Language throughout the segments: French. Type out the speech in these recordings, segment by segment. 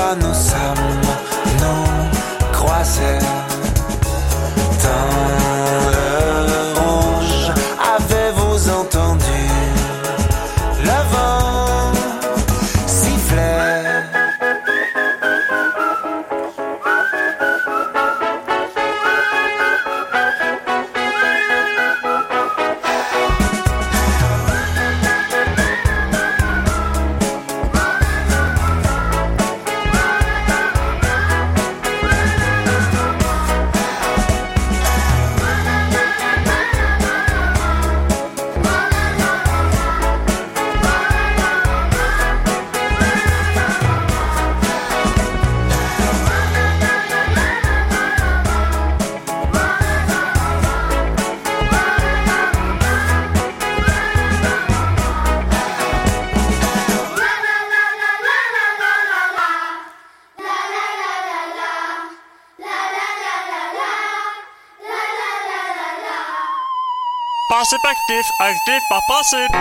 fois nous sommes nous croisés dans le rouge. Avez-vous entendu le vent siffler? Passive active, active par passive.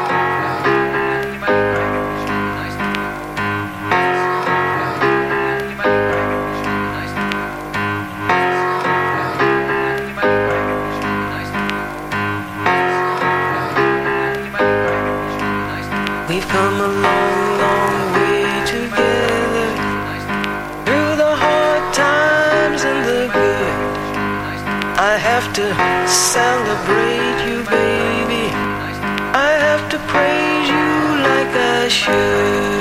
We've come a long, long way together, through the hard times and the good. I have to celebrate you, baby. I have to praise you like I should.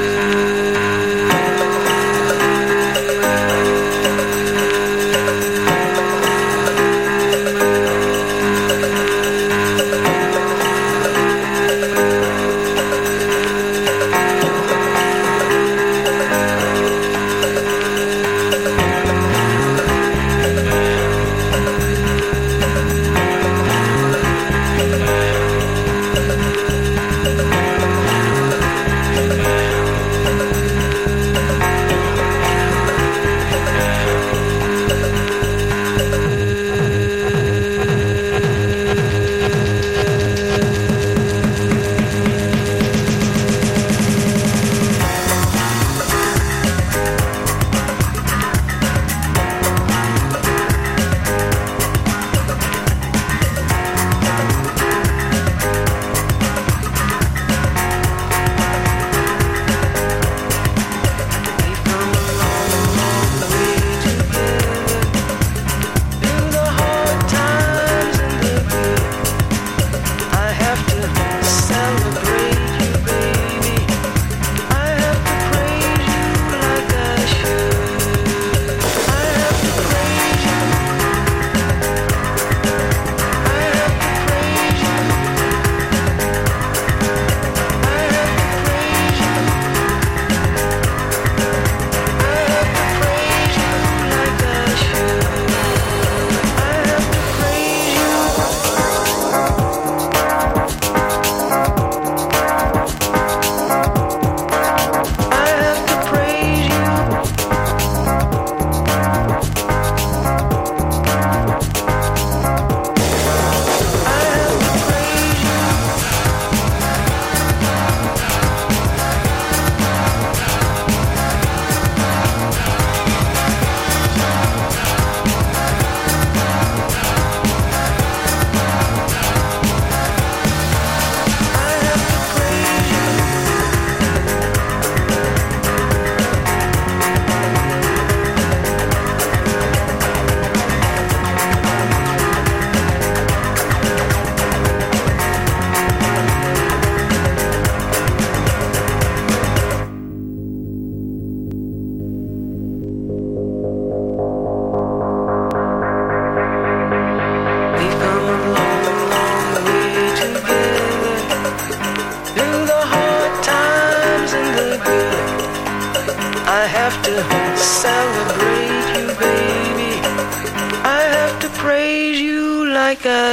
Like I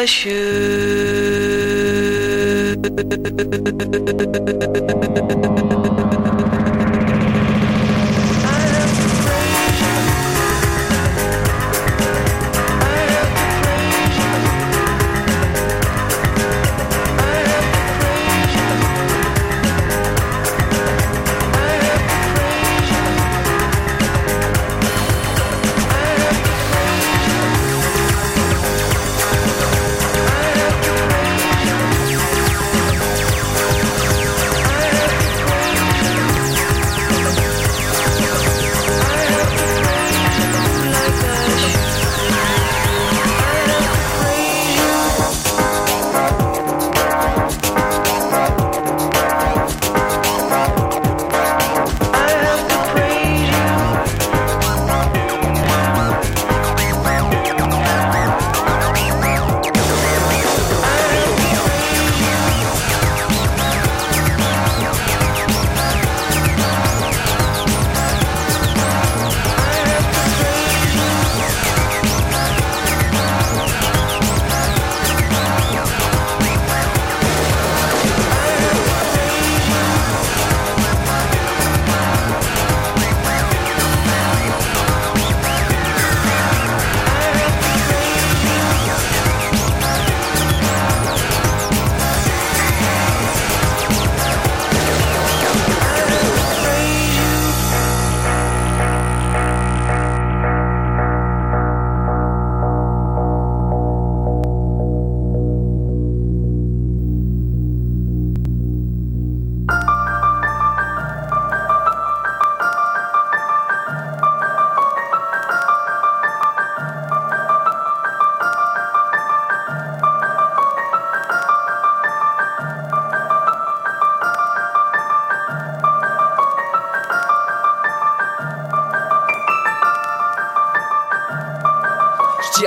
should.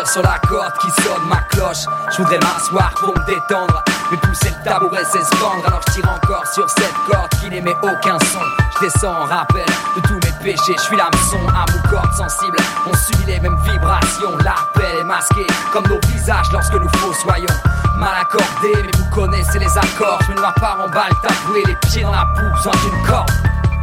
sur la corde qui sonne ma cloche. Je voudrais m'asseoir pour me détendre, mais pousser le tabouret c'est se vendre. Alors je tire encore sur cette corde qui n'émet aucun son. Je descends en rappel de tous mes péchés. Je suis l'hameçon à mon cordes sensibles. On subit les mêmes vibrations. L'appel est masqué comme nos visages lorsque nous fossoyons. Mal accordé, mais vous connaissez les accords. Je me noie pas en balle taboué, les pieds dans la boue, besoin d'une corde.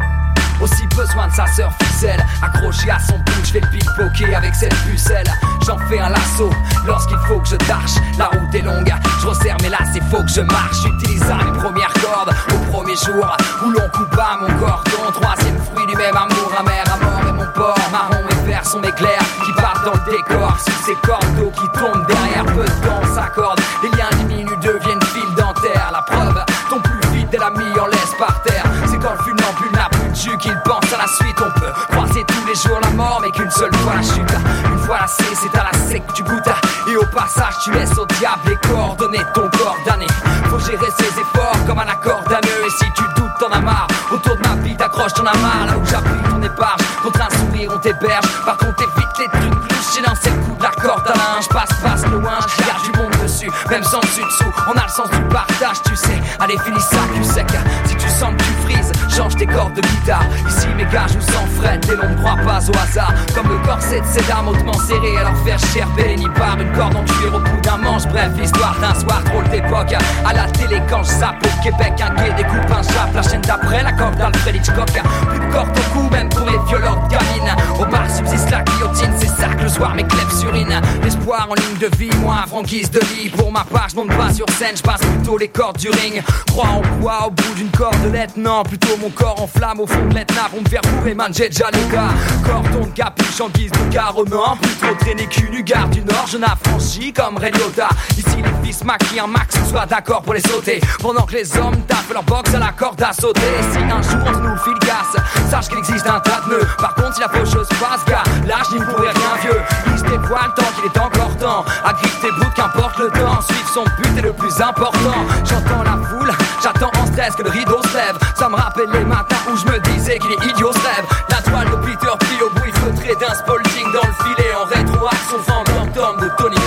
Aussi besoin de sa sœur ficelle, accroché à son bout, je vais le pickpocker avec cette pucelle. J'en fais un lasso lorsqu'il faut que je tâche. La route est longue, je resserre mes lacets, faut que je marche. J'utilise mes premières cordes au premier jour où l'on coupe à mon cordon. Troisième fruit du même amour amer, à mort et mon porc. Marron et vert sont mes clairs qui partent dans le décor. Sous ces cordes d'eau qui tombent derrière, peu de temps s'accorde. Les liens diminuent, deviennent fil dentaire. La preuve tombe plus vite dès la mis en laisse par terre. C'est quand le funambule n'a plus de jus qu'il pense à la suite. On peut croiser tous les jours la mort, mais qu'une seule fois la chute. Une fois lassé, c'est à la sec que tu goûtes. Et au passage, tu laisses au diable les coordonnées de ton corps damné. Faut gérer ses efforts comme un accord d'anneux. Et si tu doutes, t'en as marre. Autour de ma vie, t'accroches ton amarre. Là où j'appuie ton épargne, contre un sourire, on t'héberge. Par contre, évite les trucs louches. J'ai lancé le coup de la corde à linge. Passe loin, je garde du monde dessus. Même sans dessus-dessous, on a le sens du partage, tu sais. Allez, finis ça, tu sais que si tu sens que tu frises, change tes cordes de guitare. Ici, mes gars jouent sans fret, et l'on ne croit pas au hasard. Comme le corset de ces dames hautement serré, alors faire cher ni par une corde en cuir au bout d'un manche. Bref, l'histoire d'un soir drôle d'époque. À la télé, quand je zappe au Québec, un gay découpe un chape. La chaîne d'après, la corde d'Alfred Hitchcock. Plus de corde au cou, même pour les violeurs de gamines. Au bar subsiste la guillotine, c'est ça que le soir mes clefs surinent. L'espoir en ligne de vie, moi, franquise de lit. Pour ma part, je monte pas sur scène, je passe plutôt les cordes du ring. Crois en poids au bout d'une cordelette, non, plutôt mon corps en flamme au fond de l'Etna pour me faire bourrer, man, j'ai déjà le gars. Cordon de capuche en guise de carreau, non, plutôt traîner cul du gare du Nord, je n'affranchis comme Ray Liotta. Ici les fils maquillent un max, soit d'accord pour les sauter, pendant que les hommes tapent leur boxe à la corde à sauter. Et si un jour on nous le fil casse, sache qu'il existe un tas de nœuds. Par contre si la faucheuse passe, gars, lâche n'y pourrait rien vieux. Il se dévoile tant qu'il est encore temps, agrippe tes bouts qu'importe le temps. Suivre son but est le plus important. J'entends la foule, j'attends en stress que le rideau se lève. Ça me rappelle les matins où je me disais qu'il est idiot ce rêve. La toile de Peter plie au bruit feutré d'un Spalding dans le filet. En rétroaction fantôme de Tony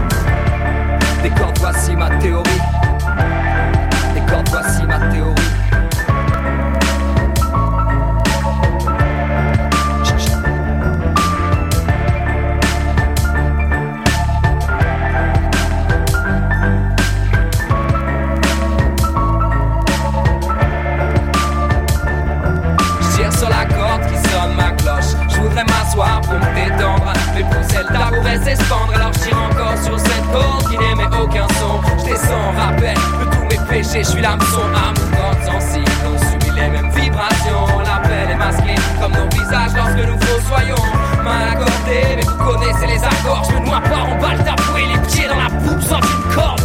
P. Des cordes, voici ma théorie. Des cordes, voici ma théorie. M'asseoir pour me détendre, mais pousser le tabouret c'est se pendre. Alors je tire encore sur cette corde qui n'émet aucun son. Je descends en rappel de tous mes péchés. Je suis l'hameçon à mon corps sensible. On subit les mêmes vibrations. L'appel est masqué comme nos visages lorsque nous fossoyons. Mal accordé, mais vous connaissez les accords. Je me noie pas en balle tabouret, les pieds dans la boue sans une corde.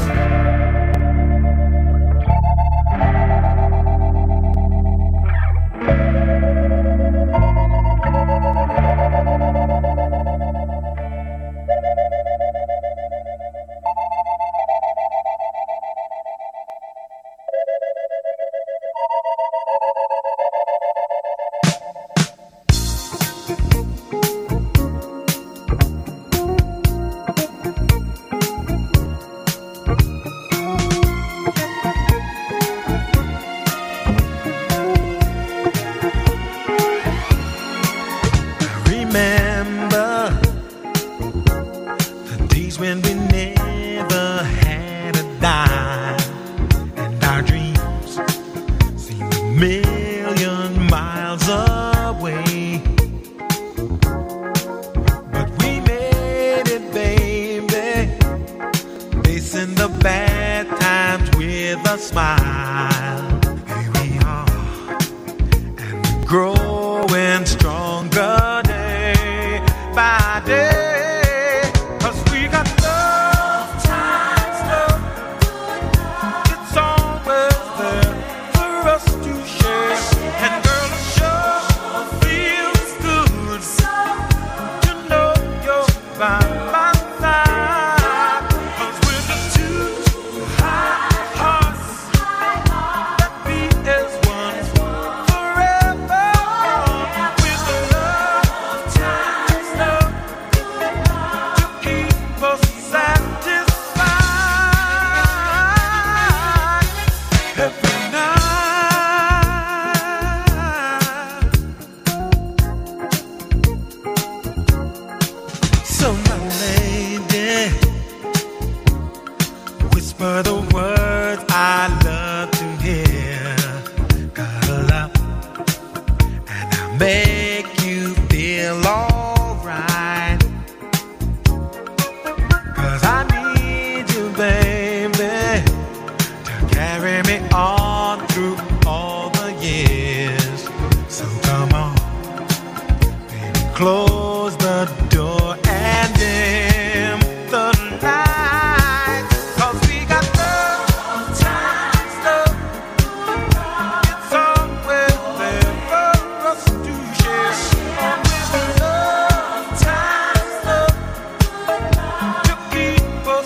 close the door and dim the light, 'cause we got love, times love. It's always there for us to share. Always love, times love, to keep us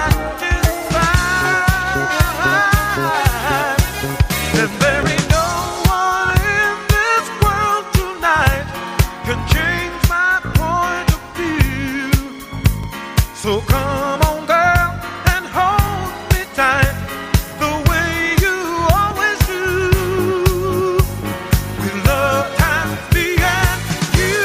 satisfied. And there ain't no one in this world tonight can change my point of view. So come on, girl, and hold me tight the way you always do. With love times me and you.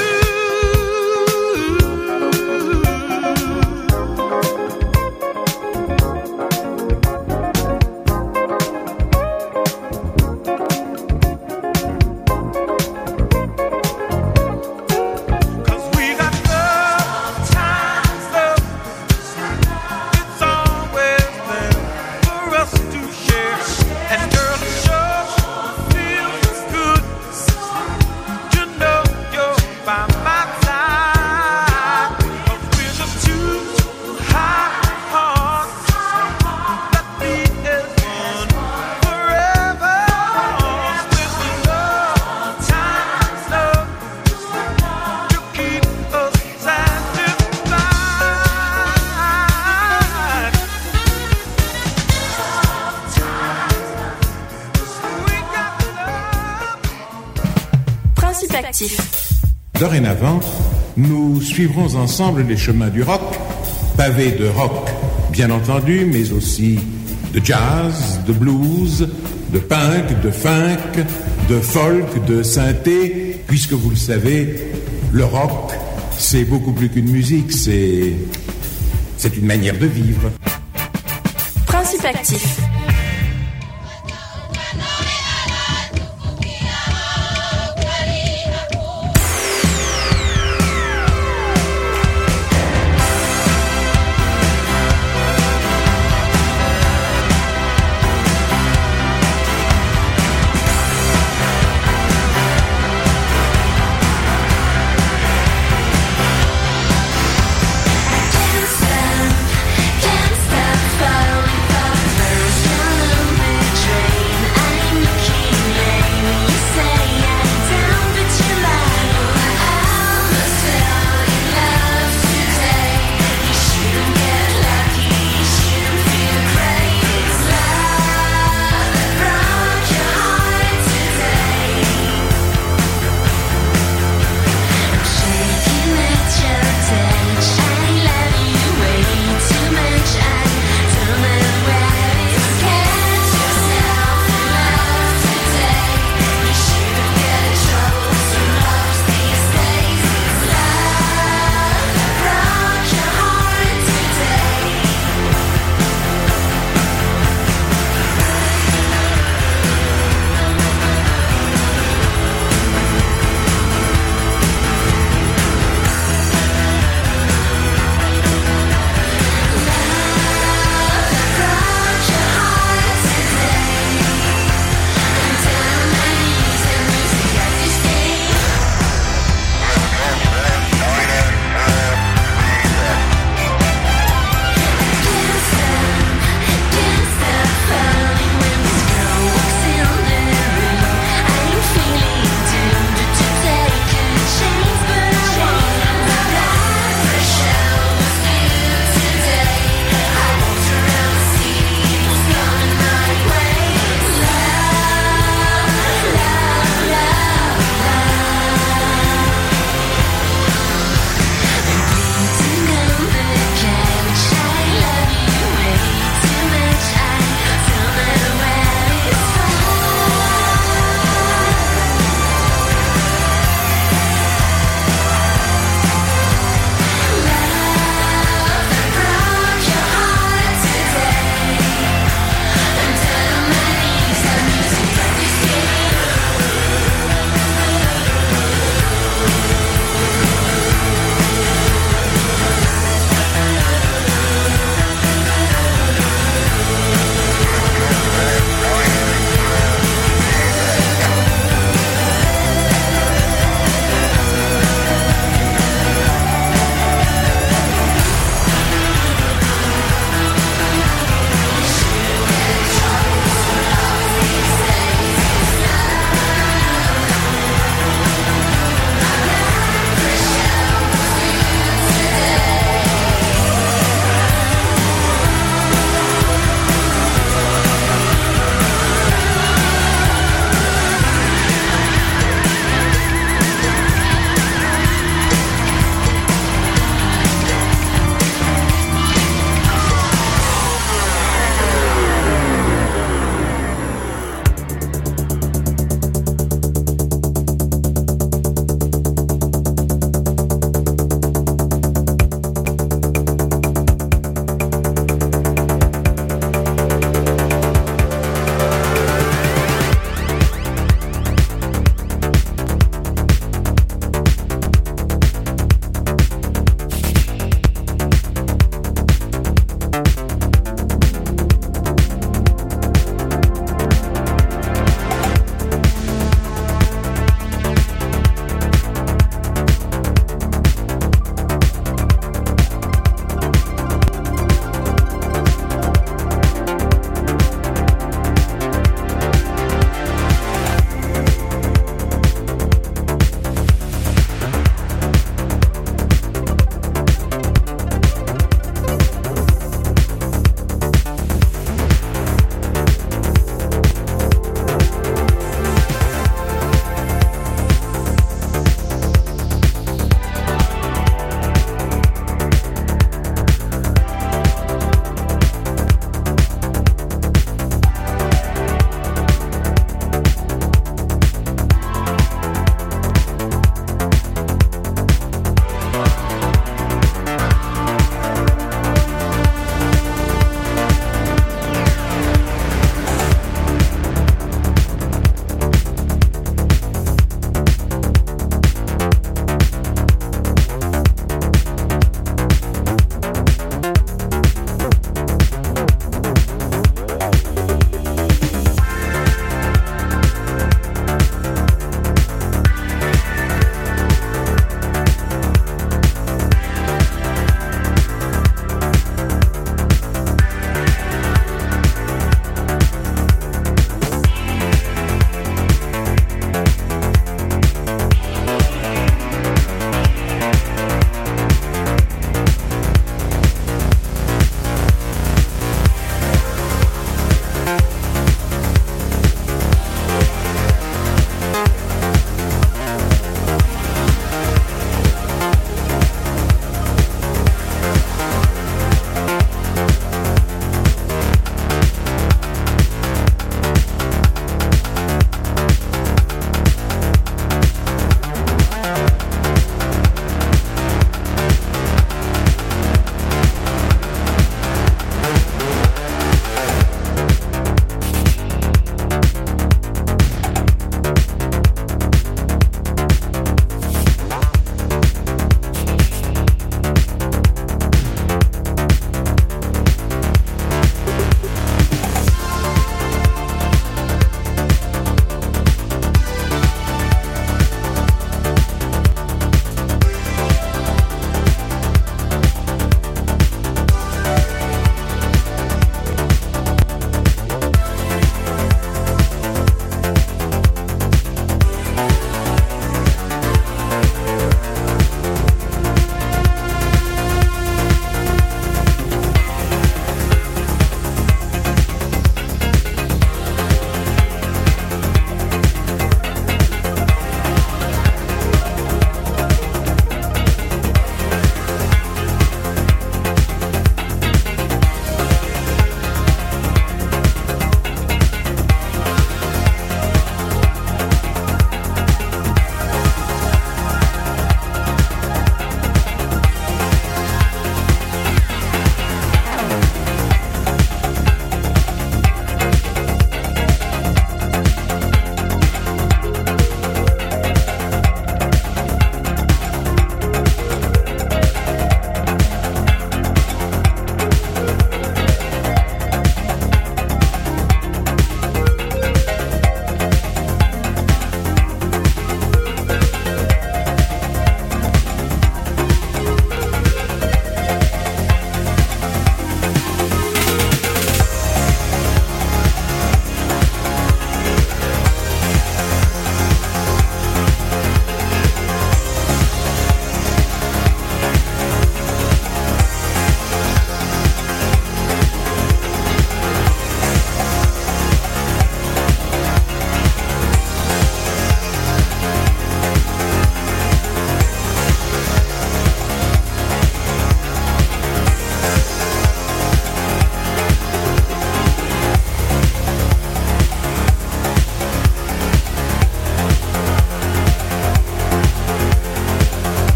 Cause we got love, times love. It's always there for us to share. And girl, it sure feels good to know you're by my side. 'Cause we're just two high hearts that beat as one forever. With love, times love, to keep us satisfied. We got love. Principe actif. Dorénavant, nous suivrons ensemble les chemins du rock, pavés de rock, bien entendu, mais aussi de jazz, de blues, de punk, de funk, de folk, de synthé, puisque vous le savez, le rock, c'est beaucoup plus qu'une musique, c'est une manière de vivre. Principe actif. Can't stop following thoughts.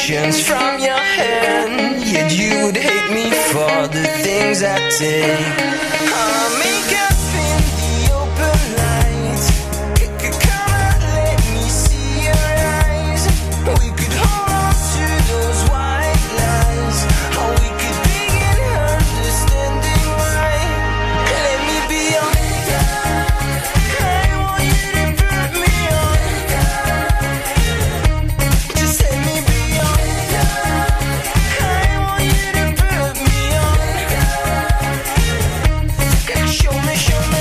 emotions from your hand. Yet you would hate me for the things I take. I'll make up in the open light. Come out, let me see your eyes. We could hold on to those white lies. Or we could begin understanding why. Let me be your I want you to put me on. Just let me be your I want you to put me on. Show me, show me.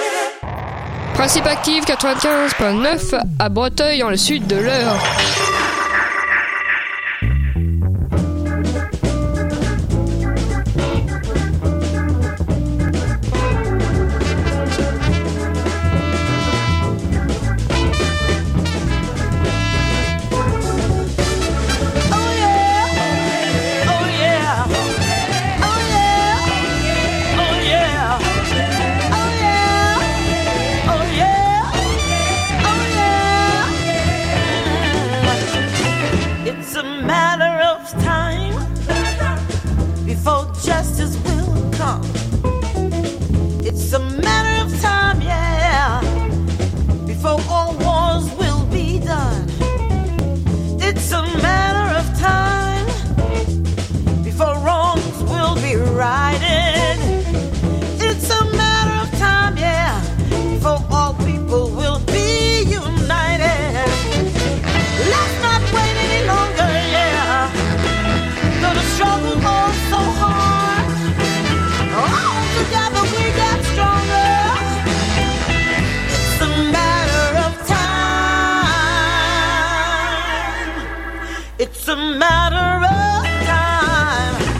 Principe Active 95.9 à Breteuil, dans le sud de l'Eure.